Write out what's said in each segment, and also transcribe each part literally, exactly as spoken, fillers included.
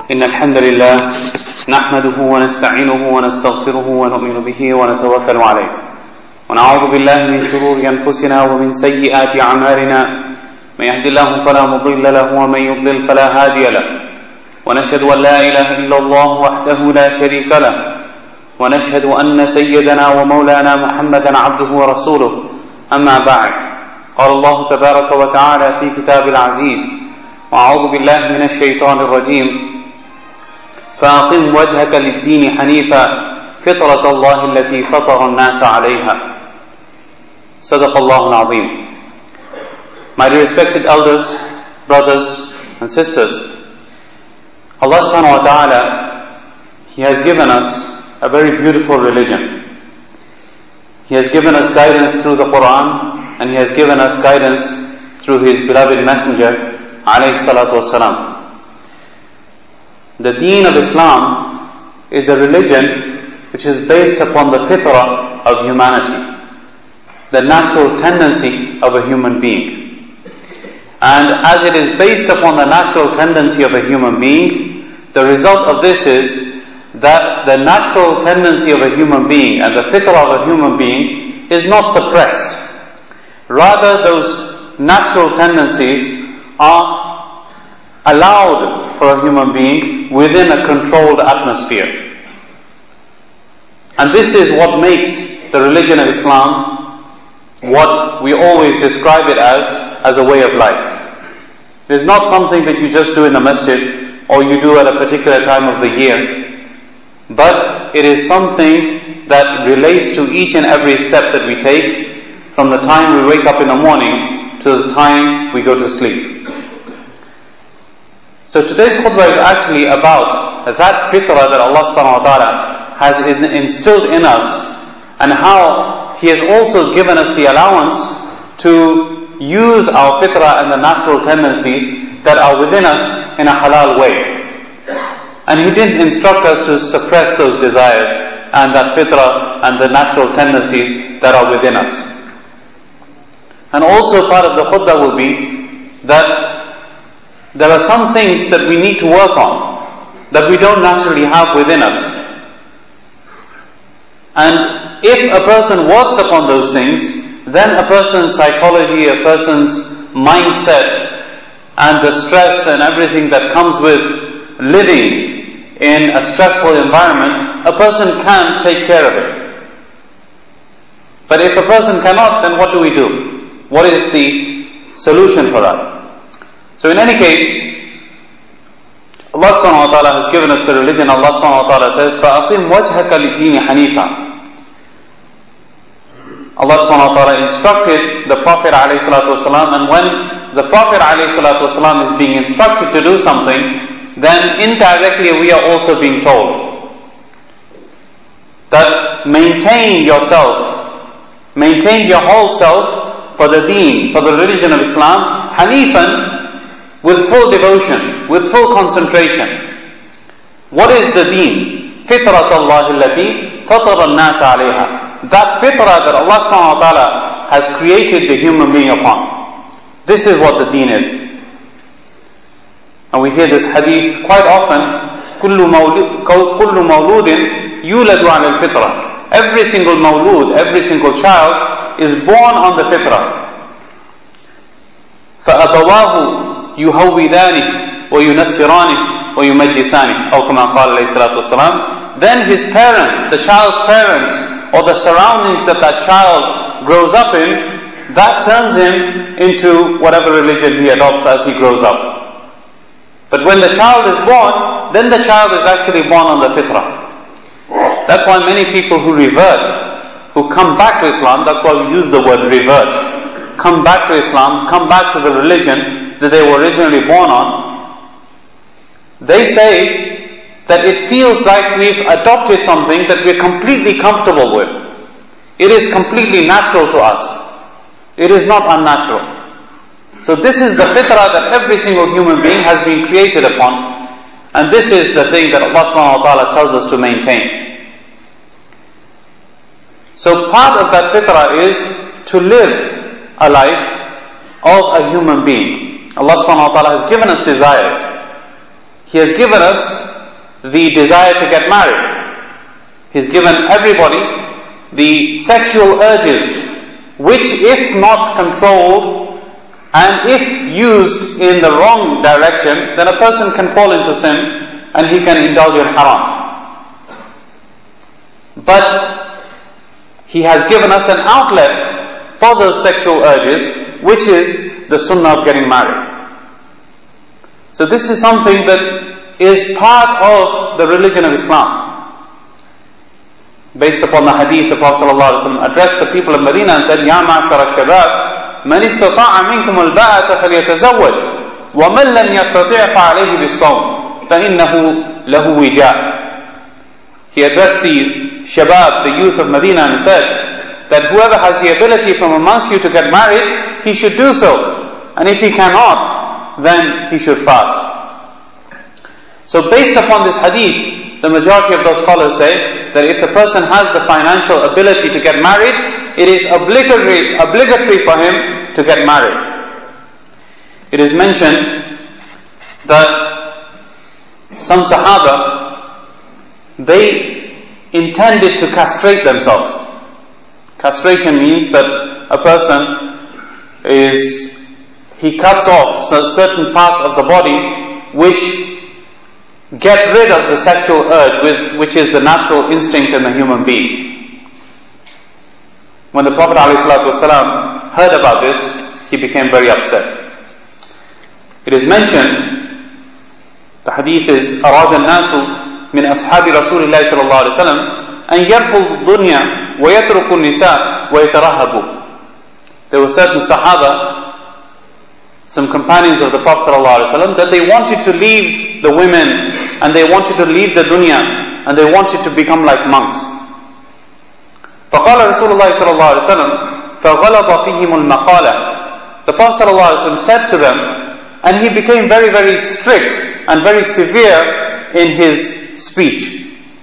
إن الحمد لله نحمده ونستعينه ونستغفره ونؤمن به ونتوكل عليه ونعوذ بالله من شرور أنفسنا ومن سيئات أعمالنا من يهد الله فلا مضل له ومن يضلل فلا هادي له ونشهد أن لا إله إلا الله وحده لا شريك له ونشهد أن سيدنا ومولانا محمدا عبده ورسوله أما بعد قال الله تبارك وتعالى في كتاب العزيز وأعوذ بالله من الشيطان الرجيم فأقم وجهك للدين حنيفا فطرة الله التي فطر الناس عليها صدق الله العظيم. My respected elders, brothers and sisters, Allah subhanahu wa ta'ala, He has given us a very beautiful religion. He has given us guidance through the Quran, and He has given us guidance through His beloved Messenger alayhi salatu wasalam. The deen of Islam is a religion which is based upon the fitrah of humanity, the natural tendency of a human being. And as it is based upon the natural tendency of a human being, the result of this is that the natural tendency of a human being and the fitrah of a human being is not suppressed. Rather, those natural tendencies are allowed for a human being within a controlled atmosphere. And this is what makes the religion of Islam what we always describe it as, as a way of life. It is not something that you just do in the masjid or you do at a particular time of the year, but it is something that relates to each and every step that we take from the time we wake up in the morning to the time we go to sleep. So today's khutbah is actually about that fitrah that Allah subhanahu wa ta'ala has instilled in us, and how He has also given us the allowance to use our fitrah and the natural tendencies that are within us in a halal way. And He didn't instruct us to suppress those desires and that fitrah and the natural tendencies that are within us. And also part of the khutbah will be that there are some things that we need to work on that we don't naturally have within us. And if a person works upon those things, then a person's psychology, a person's mindset, and the stress and everything that comes with living in a stressful environment, a person can take care of it. But if a person cannot, then what do we do? What is the solution for that? So in any case, Allah subhanahu wa ta'ala has given us the religion. Allah subhanahu wa ta'ala says, فَأَقِمْ وَجْهَكَ لِدِينِ حَنِيفًا. Allah subhanahu wa ta'ala instructed the Prophet alayhi salatu wasalam, and when the Prophet alayhi salatu wasalam is being instructed to do something, then indirectly we are also being told that maintain yourself, maintain your whole self for the deen, for the religion of Islam, hanifan, with full devotion, with full concentration. What is the deen? Fitrat Allah allati fatara an-nas alayha. That fitrah that Allah subhanahu wa ta'ala has created the human being upon. This is what the deen is. And we hear this hadith quite often. كُلُّ مَوْلُودٍ يُولَدُ عَلَى الْفِطْرَةِ. Every single mawlud, every single child is born on the fitrah. فَأَبَوَاهُ يهودانه وينصرانه ويمجسانه أو كما قال عليه الصلاة والسلام. Then his parents, the child's parents, or the surroundings that that child grows up in, that turns him into whatever religion he adopts as he grows up. But when the child is born, then the child is actually born on the fitrah. That's why many people who revert, who come back to Islam, that's why we use the word revert, come back to Islam, come back to the religion that they were originally born on, they say that it feels like we've adopted something that we're completely comfortable with. It is completely natural to us. It is not unnatural. So this is the fitrah that every single human being has been created upon, and this is the thing that Allah subhanahu wa ta'ala tells us to maintain. So part of that fitrah is to live a life of a human being. Allah subhanahu wa ta'ala has given us desires. He has given us the desire to get married. He's given everybody the sexual urges, which if not controlled and if used in the wrong direction, then a person can fall into sin and he can indulge in haram. But He has given us an outlet for those sexual urges, which is the sunnah of getting married. So this is something that is part of the religion of Islam. Based upon the hadith, the Prophet ﷺ addressed the people of Medina and said, Ya ma'ashara shabab, man istata'a minkum al-ba'ata falyatazawwaj, wa man lam yastati' fa'alayhi bis-sawm, fa'innahu lahu wija'. He addressed the shabab, the youth of Medina, and said that whoever has the ability from amongst you to get married, he should do so. And if he cannot, then he should fast. So based upon this hadith, the majority of those scholars say that if the person has the financial ability to get married, it is obligatory, obligatory for him to get married. It is mentioned that some Sahaba, they intended to castrate themselves. Castration means that a person is, he cuts off certain parts of the body which get rid of the sexual urge, with, which is the natural instinct in the human being. When the Prophet ﷺ heard about this, he became very upset. It is mentioned, the hadith is, أراد الناس من أصحاب رسول الله صلى الله عليه وسلم أن يرفضوا الدنيا ويتركوا النساء ويترهبوا. There were certain Sahaba, some companions of the Prophet ﷺ, that they wanted to leave the women and they wanted to leave the dunya and they wanted to become like monks. فقال رسول الله صلى الله عليه وسلم فغلظ فيهم المقالة. The Prophet ﷺ said to them, and he became very very strict and very severe in his speech.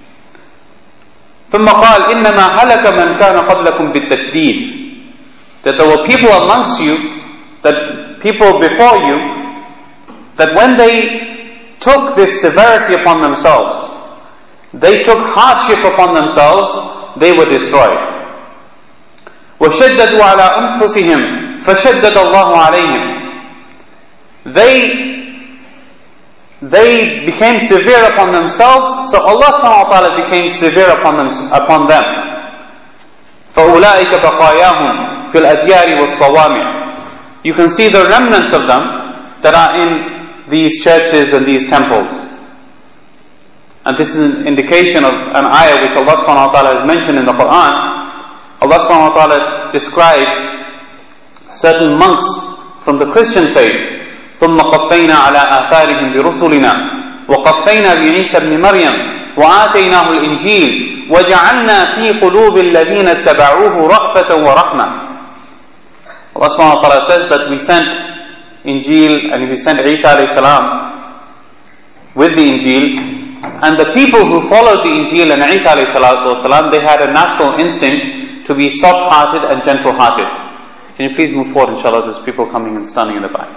ثم قال إنما هلك من كان قبلكم بالتشديد. That there were people amongst you, that people before you, that when they took this severity upon themselves, they took hardship upon themselves, they were destroyed. وَشَدَّدُوا عَلَىٰ أَنفُسِهِمْ فَشَدَّدَ اللَّهُ عَلَيْهِمْ. They, they became severe upon themselves, so Allah subhanahu wa ta'ala became severe upon them. Upon them. فَأُولَٰئِكَ بَقَايَاهُمْ فِي الْأَدْيَارِ وَالصَّوَامِعِ. You can see the remnants of them that are in these churches and these temples. And this is an indication of an ayah which Allah subhanahu wa ta'ala has mentioned in the Quran. Allah subhanahu wa ta'ala describes certain monks from the Christian faith. ثُمَّ قَفَّيْنَا عَلَىٰ آثَارِهِمْ بِرُسُلِنَا وَقَفَّيْنَا بِعِيسَى بْنِ مَرْيَمَ وَآتَيْنَاهُ الْإِنْجِيلَ وَجَعَلْنَا فِي قُلُوبِ الَّذِينَ اتَّبَعُوهُ رَأْفَةً وَرَحْمَةً. Allah subhanahu wa ta'ala says that we sent Injil and we sent Isa alayhi salam with the Injil, and the people who followed the Injil and Isa alayhi salam, they had a natural instinct to be soft-hearted and gentle-hearted. Can you please move forward, inshallah? There's people coming and standing in the back.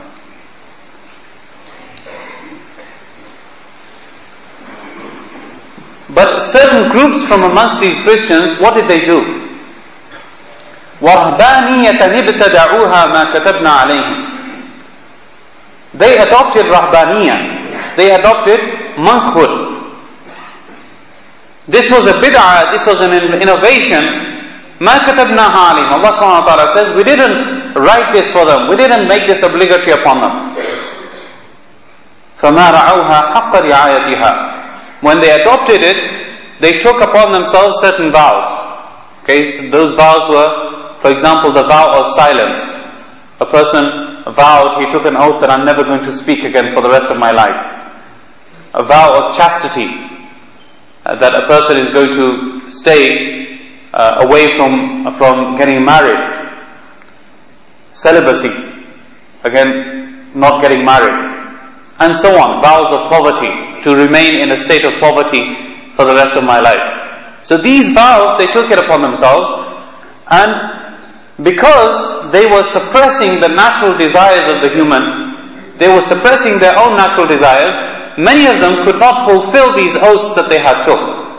But certain groups from amongst these Christians, what did they do? وَرَهْبَانِيَّةً ابْتَدَعُوهَا مَا كَتَبْنَا عَلَيْهِمْ. They adopted rahbaniyah. They adopted monkhood. This was a bid'ah, this was an innovation. مَا كَتَبْنَاهَا عَلَيْهِمْ. Allah subhanahu wa ta'ala says, we didn't write this for them. We didn't make this obligatory upon them. فَمَا رَعَوْهَا حَقَّ رِعَايَتِهَا. When they adopted it, they took upon themselves certain vows. Okay, so those vows were, for example, the vow of silence. A person vowed, he took an oath that I'm never going to speak again for the rest of my life. A vow of chastity, uh, that a person is going to stay uh, away from, from getting married. Celibacy, again, not getting married. And so on, vows of poverty, to remain in a state of poverty for the rest of my life. So these vows, they took it upon themselves, and because they were suppressing the natural desires of the human, they were suppressing their own natural desires, many of them could not fulfill these oaths that they had took.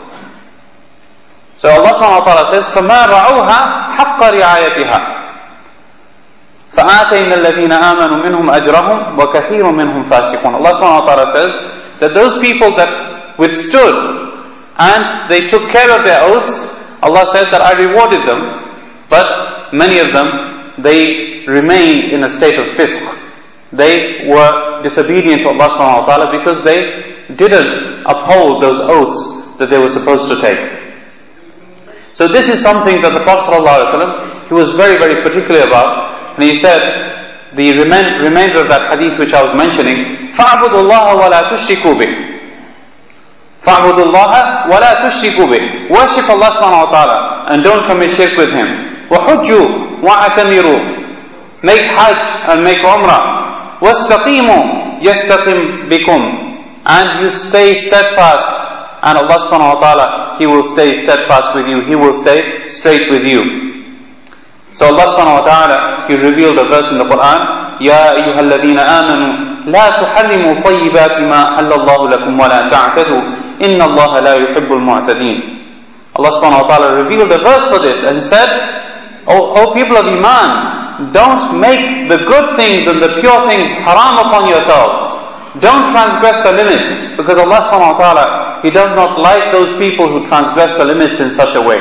So Allah subhanahu wa ta'ala says, فَمَا رَعُوهَا حَقَّ رِعَايَتِهَا فَآتَيْنَا الَّذِينَ آمَنُوا مِنْهُمْ أَجْرَهُمْ وَكَثِيرٌ مِنْهُمْ فَاسِقُونَ. Allah subhanahu wa ta'ala says that those people that withstood and they took care of their oaths, Allah said that I rewarded them, but many of them, they remained in a state of fisq. They were disobedient to Allah subhanahu wa ta'ala because they didn't uphold those oaths that they were supposed to take. So this is something that the Prophet ﷺ, he was very, very particular about. And he said, the remain, remainder of that hadith which I was mentioning, فَاعْبُدُوا اللَّهَ وَلَا تُشْرِكُوا بِهِ فَاعْبُدُوا اللَّهَ وَلَا تُشْرِكُوا بِهِ. Worship Allah subhanahu wa ta'ala and don't commit shirk with Him. وَحُجُّوا وَاعْتَمِرُوا. Make hajj and make umrah. وَاسْتَقِيمُوا يَسْتَقِمْ بِكُمْ. And you stay steadfast, and Allah subhanahu wa ta'ala, He will stay steadfast with you. He will stay straight with you. So Allah subhanahu wa ta'ala, He revealed a verse in the Quran, يَا أَيُّهَا الَّذِينَ آمَنُوا لَا تُحَرِّمُوا طَيِّبَاتِ مَا أَحَلَّ اللَّهُ لَكُمْ وَلَا تَعْتَدُوا إِنَّ اللَّهَ لَا يُحِبُّ الْمُعْتَدِينَ. Allah subhanahu wa ta'ala revealed a verse for this and said, O, o people of Iman, don't make the good things and the pure things haram upon yourselves. Don't transgress the limits, because Allah subhanahu wa ta'ala, He does not like those people who transgress the limits in such a way.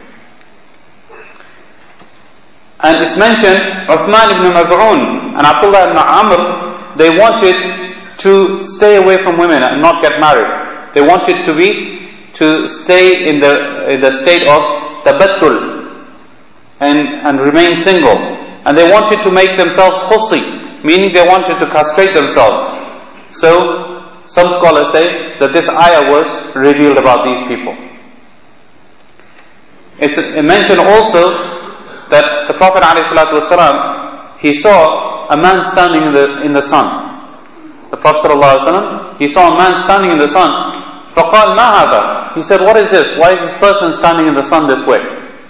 And it's mentioned, Uthman ibn Maz'un and Abdullah ibn Amr, they wanted to stay away from women and not get married. They wanted to be, to stay in the, in the state of tabattul and, and remain single. And they wanted to make themselves khusi, meaning they wanted to castrate themselves. So, some scholars say that this ayah was revealed about these people. It's mentioned also that the Prophet ﷺ, he saw a man standing in the, in the sun. The Prophet ﷺ, he saw a man standing in the sun. فَقَالْ مَا هَذَا. He said, what is this? Why is this person standing in the sun this way?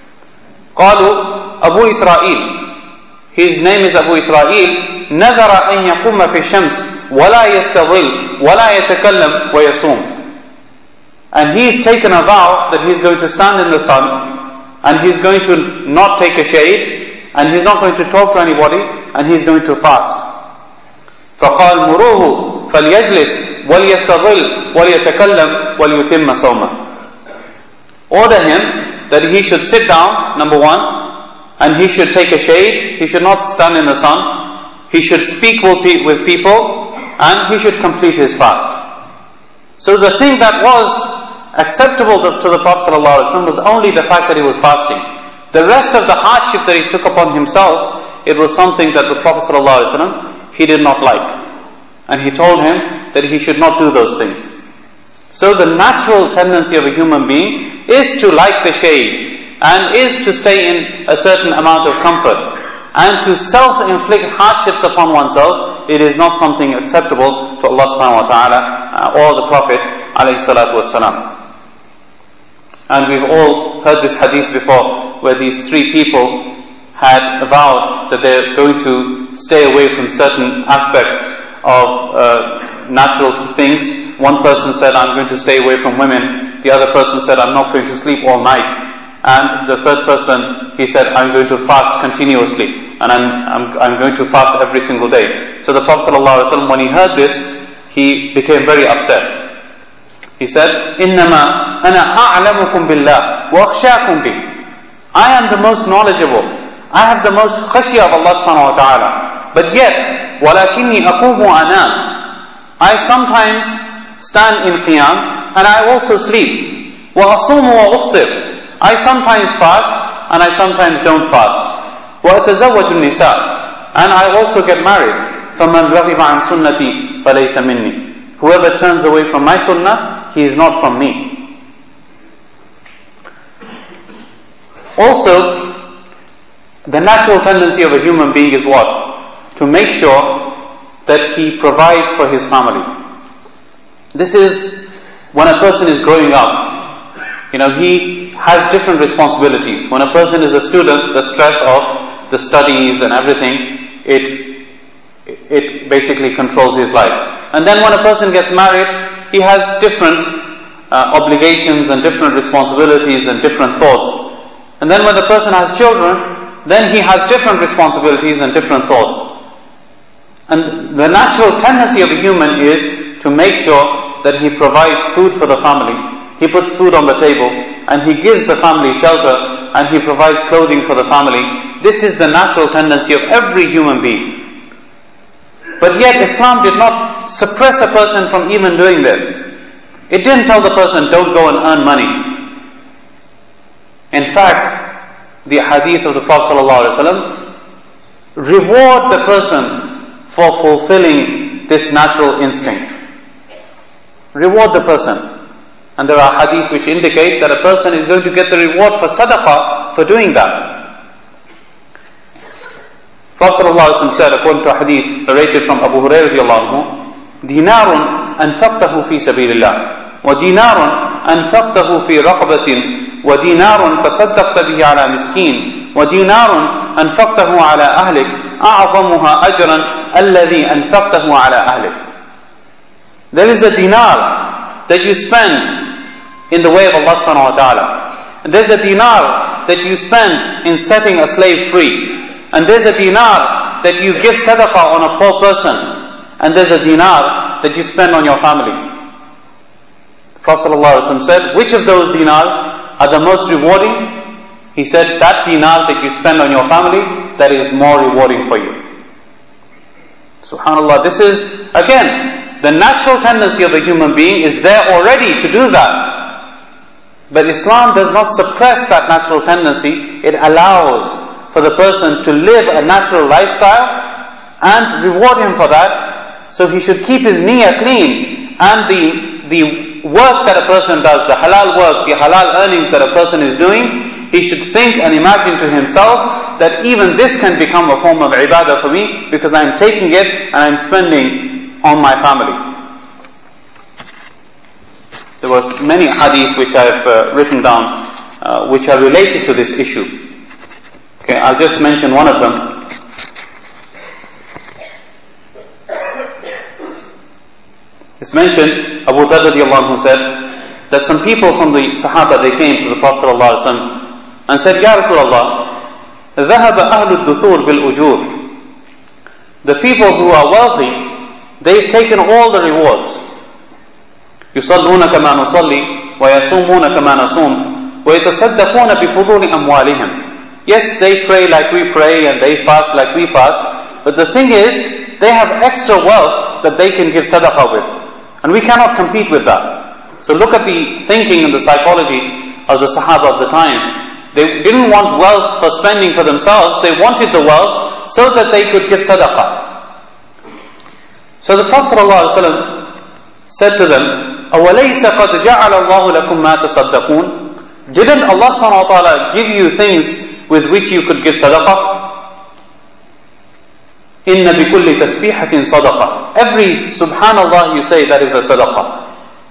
قالوا Abu Israel. His name is Abu Israel. نَذَرَ أَن يَقُمَّ فِي الشَّمْسِ وَلَا يَسْتَظِلْ وَلَا يَتَكَلَّمْ وَيَصُومْ. And he's taken a vow that he's going to stand in the sun, and he's going to not take a shade, and he's not going to talk to anybody, and he's going to fast. فَقَالْ مُرُوهُ فَلْيَجْلِسْ وَلْيَسْتَظِلْ وَلْيَتَكَلَّمْ وَلْيُتِمَّ صَوْمَهُ. Order him that he should sit down, number one, and he should take a shade, he should not stand in the sun, he should speak with people, and he should complete his fast. So the thing that was acceptable to, to the Prophet ﷺ was only the fact that he was fasting. The rest of the hardship that he took upon himself, it was something that the Prophet ﷺ, he did not like. And he told him that he should not do those things. So the natural tendency of a human being is to like the shade, and is to stay in a certain amount of comfort. And to self-inflict hardships upon oneself, it is not something acceptable to Allah subhanahu wa ta'ala uh, or the Prophet alayhi salatu wasalam. And we've all heard this hadith before, where these three people had vowed that they're going to stay away from certain aspects of uh, natural things. One person said, I'm going to stay away from women. The other person said, I'm not going to sleep all night. And the third person, he said, I'm going to fast continuously, and I'm, I'm, I'm going to fast every single day. So the Prophet ﷺ, when he heard this, he became very upset. He said, إِنَّمَا أَنَا أَعْلَمُكُمْ بِاللَّهِ وَأَخْشَاكُمْ بِهِ. I am the most knowledgeable. I have the most khashya of Allah subhanahu wa ta'ala. But yet, وَلَكِنِّي أَقُومُ وَأَنَامُ. I sometimes stand in qiyam, and I also sleep. وَأَصُومُ وَأُفْطِرُ. I sometimes fast, and I sometimes don't fast. وَأَتَزَوَّجُ النِّسَاءِ. And I also get married. فَمَنْ رَغِبَ عَنْ سُنَّتِي فَلَيْسَ مِنِّي. Whoever turns away from my sunnah, he is not from me. Also, the natural tendency of a human being is what? To make sure that he provides for his family. This is when a person is growing up. You know, he has different responsibilities. When a person is a student, the stress of the studies and everything, it it basically controls his life. And then when a person gets married, he has different uh, obligations and different responsibilities and different thoughts. And then when the person has children, then he has different responsibilities and different thoughts. And the natural tendency of a human is to make sure that he provides food for the family, he puts food on the table, and he gives the family shelter, and he provides clothing for the family. This is the natural tendency of every human being. But yet Islam did not suppress a person from even doing this. It didn't tell the person, don't go and earn money. In fact, the hadith of the Prophet ﷺ reward the person for fulfilling this natural instinct. Reward the person. And there are hadith which indicate that a person is going to get the reward for sadaqah for doing that. Prophet ﷺ said, according to a hadith narrated from Abu Hurairah radiallahu anhu, dinarun anfaqtahu fi sabilillah, wa dinarun anfaqtahu fi raqabatin, wa dinarun tasaddaqta bihi ala miskin, wa dinarun anfaqtahu ala ahlik, a'zamuha ajran alladhi anfaqtahu ala ahlik. There is a dinar that you spend in the way of Allah subhanahu wa ta'ala. And there's a dinar that you spend in setting a slave free. And there's a dinar that you give sadaqah on a poor person. And there's a dinar that you spend on your family. The Prophet ﷺ said, which of those dinars are the most rewarding? He said, that dinar that you spend on your family, that is more rewarding for you. SubhanAllah, this is, again, the natural tendency of a human being is there already to do that. But Islam does not suppress that natural tendency. It allows for the person to live a natural lifestyle and reward him for that. So he should keep his niyyah clean, and the, the work that a person does, the halal work, the halal earnings that a person is doing, he should think and imagine to himself that even this can become a form of ibadah for me, because I am taking it and I am spending on my family. There was many hadith which I have uh, written down, uh, which are related to this issue. Okay, I'll just mention one of them. It's mentioned, Abu Dharr radiallahu anhu said, that some people from the Sahaba, they came to the Prophet sallallahu alaihi wasallam and said, Ya Rasulullah, ذهب أهل الدثور بالأجور. The people who are wealthy, they've taken all the rewards. يصلون كما نصلي ويصومون كما نصوم ويتصدقون بفضول أموالهم. Yes, they pray like we pray and they fast like we fast, but the thing is, they have extra wealth that they can give sadaqah with, and we cannot compete with that. So look at the thinking and the psychology of the Sahaba of the time. They didn't want wealth for spending for themselves, they wanted the wealth so that they could give sadaqah. So the Prophet ﷺ said to them, أَوَلَيْسَ قَدْ جَعَلَ اللَّهُ لَكُمْ مَا تَصَدَّقُونَ. Didn't Allah subhanahu wa ta'ala give you things with which you could give sadaqah? إِنَّ بِكُلِّ تَسْبِيحَةٍ صَدَقَةٍ. Every subhanallah you say, that is a sadaqah.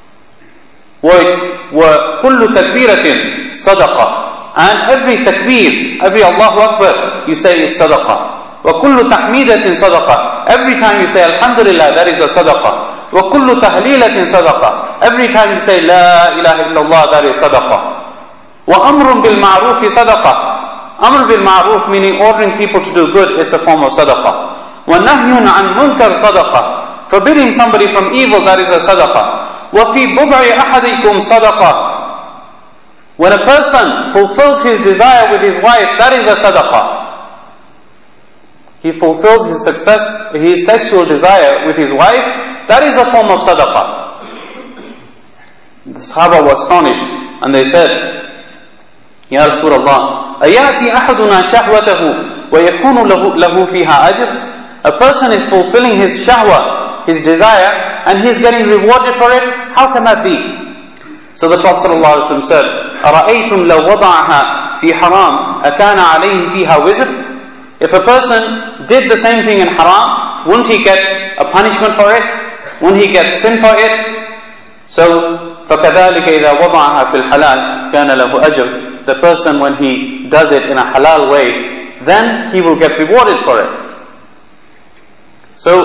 وَكُلُّ تَكْبِيرَةٍ صَدَقَةٍ. And every takbir, every Allahu Akbar, you say it's sadaqah. وَكُلُّ تَحْمِيدَةٍ صَدَقَةٍ. Every time you say Alhamdulillah, that is a sadaqah. وَكُلُّ تَهْلِيلَةٍ صَدَقَةٍ. Every time you say La ilaha illallah, that is sadaqah. وَأَمْرٌ بِالْمَعْرُوفِ صَدَقَةٍ. Amr bil ma'ruf, meaning ordering people to do good, it's a form of sadaqah. وَنَهْيٌ عَنْ مُنْكَرْ صَدَقَةٍ. Forbidding somebody from evil, that is a sadaqah. وَفِي بُضْعِ أَحَدِكُمْ صَدَقَةٍ. When a person fulfills his desire with his wife, that is a sadaqah. He fulfills his success, his sexual desire with his wife, that is a form of sadaqah. The Sahaba were astonished, and they said, Ya Rasulullah, أَيَأْتِي أَحَدُنَا شَهْوَتَهُ وَيَكُونُ لَهُ, لَهُ فِيهَا أَجْرٌ. A person is fulfilling his shahwa, his desire, and he's getting rewarded for it. How can that be? So the Prophet ﷺ said, أَرَأَيْتُمْ لَوْ وَضَعَهَا فِي حَرَامٍ أَكَانَ عَلَيْهِ فِيهَا وِزْرٌ. If a person did the same thing in haram, wouldn't he get a punishment for it? Wouldn't he get sin for it? So, فَكَذَلِكَ إِذَا وَضَعَهَا فِي الْحَلَالِ كَانَ لَهُ أَجْرٌ. The person, when he does it in a halal way, then he will get rewarded for it. So,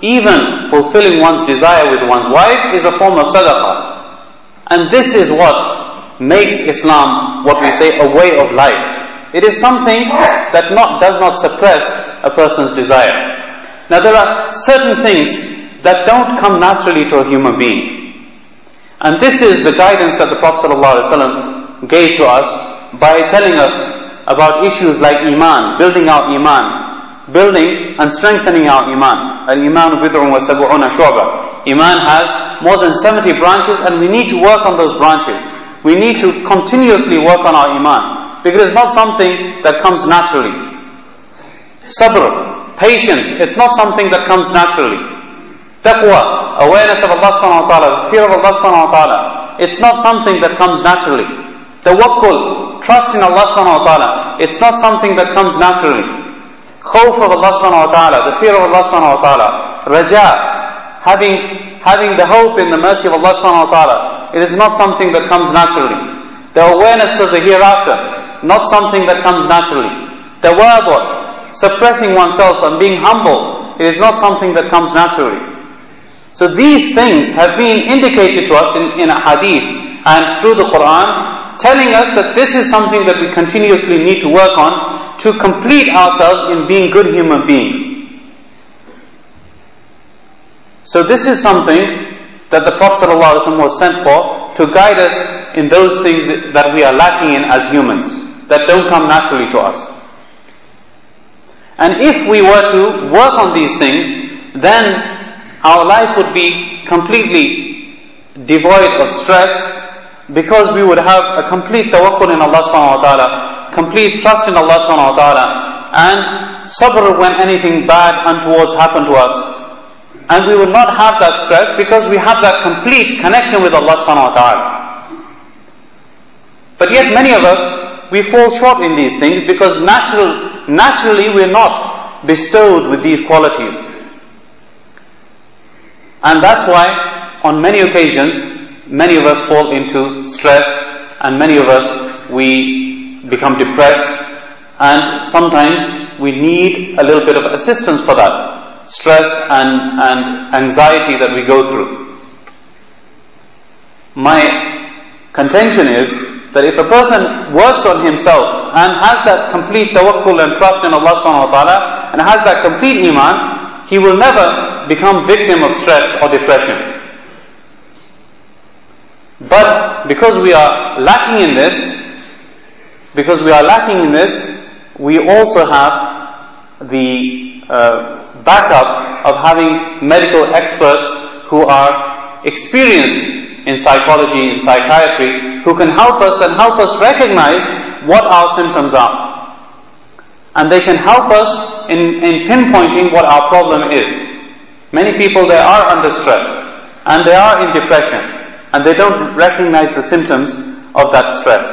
even fulfilling one's desire with one's wife is a form of sadaqah. And this is what makes Islam, what we say, a way of life. It is something that not, does not suppress a person's desire. Now there are certain things that don't come naturally to a human being. And this is the guidance that the Prophet ﷺ gave to us by telling us about issues like Iman, building our Iman, building and strengthening our Iman. Al-Iman bid'un wa sab'una shu'bah. Iman has more than seventy branches, and we need to work on those branches. We need to continuously work on our Iman, because it's not something that comes naturally. Sabr, patience, it's not something that comes naturally. Taqwa, awareness of Allah subhanahu wa ta'ala, the fear of Allah subhanahu wa ta'ala, it's not something that comes naturally. Tawakkul, trust in Allah subhanahu wa ta'ala, it's not something that comes naturally. Khawf of Allah subhanahu wa ta'ala, the fear of Allah subhanahu wa ta'ala. Raja, having, having the hope in the mercy of Allah subhanahu wa ta'ala, it is not something that comes naturally. The awareness of the hereafter, not something that comes naturally. Tawadu, suppressing oneself and being humble, it is not something that comes naturally. So these things have been indicated to us in, in a hadith and through the Quran, telling us that this is something that we continuously need to work on to complete ourselves in being good human beings. So this is something that the Prophet ﷺ was sent for, to guide us in those things that we are lacking in as humans, that don't come naturally to us. And if we were to work on these things, then our life would be completely devoid of stress, because we would have a complete tawakkul in Allah subhanahu wa ta'ala, complete trust in Allah subhanahu wa ta'ala, and sabr when anything bad untowards happen to us. And we would not have that stress because we have that complete connection with Allah subhanahu wa ta'ala. But yet many of us, we fall short in these things because natural, naturally we're not bestowed with these qualities. And that's why on many occasions, many of us fall into stress, and many of us, we become depressed, and sometimes we need a little bit of assistance for that stress and, and anxiety that we go through. My contention is that if a person works on himself and has that complete tawakkul and trust in Allah subhanahu wa ta'ala, and has that complete iman, he will never become victim of stress or depression. But because we are lacking in this, because we are lacking in this, we also have the uh, backup of having medical experts who are experienced in psychology, in psychiatry, who can help us and help us recognize what our symptoms are. And they can help us in, in pinpointing what our problem is. Many people, they are under stress, and they are in depression, and they don't recognize the symptoms of that stress.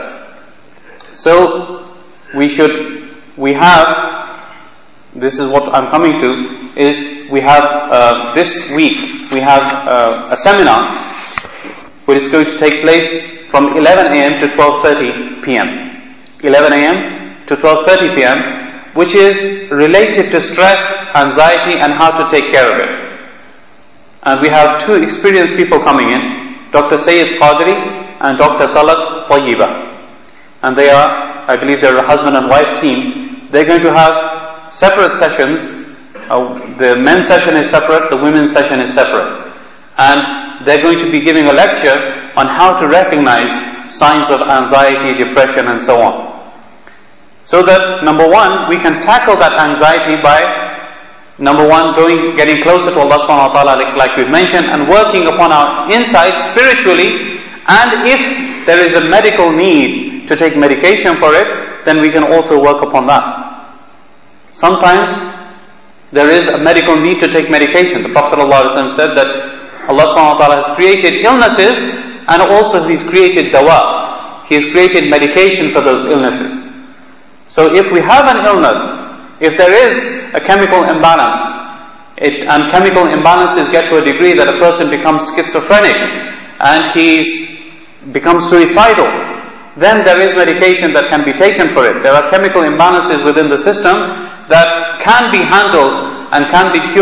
So, we should, we have, this is what I'm coming to, is we have, uh, this week, we have uh, a seminar which is going to take place from eleven a.m. to twelve thirty p.m. eleven a.m. to twelve thirty p.m. which is related to stress, anxiety, and how to take care of it. And we have two experienced people coming in, Doctor Sayyid Qadri and Doctor Talak Tayyiba. And they are, I believe they're a husband and wife team. They're going to have separate sessions. Uh, the men's session is separate, the women's session is separate. And they're going to be giving a lecture on how to recognize signs of anxiety, depression, and so on. So that, number one, we can tackle that anxiety by, number one, going, getting closer to Allah subhanahu wa ta'ala, like, like we've mentioned, and working upon our insides spiritually. And if there is a medical need to take medication for it, then we can also work upon that. Sometimes there is a medical need to take medication. The Prophet ﷺ said that Allah subhanahu wa ta'ala has created illnesses, and also He's created dawa. He has created medication for those illnesses. So if we have an illness, if there is a chemical imbalance, it, and chemical imbalances get to a degree that a person becomes schizophrenic and he's becomes suicidal, then there is medication that can be taken for it. There are chemical imbalances within the system that can be handled and can be cured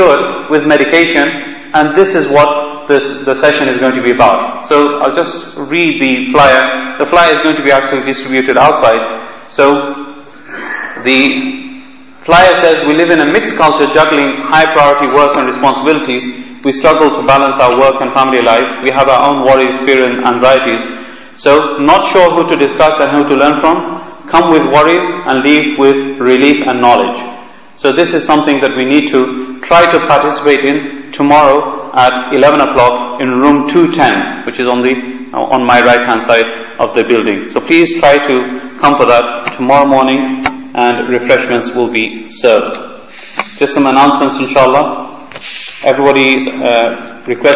with medication, and this is what this, the session is going to be about. So I'll just read the flyer. The flyer is going to be actually distributed outside. So the flyer says, we live in a mixed culture juggling high priority work and responsibilities. We struggle to balance our work and family life. We have our own worries, fear and anxieties. So not sure who to discuss and who to learn from? Come with worries and leave with relief and knowledge. So this is something that we need to try to participate in tomorrow at eleven o'clock in room two ten, which is on the on my right hand side of the building. So please try to come for that tomorrow morning, and refreshments will be served. Just some announcements, inshallah. Everybody's uh, request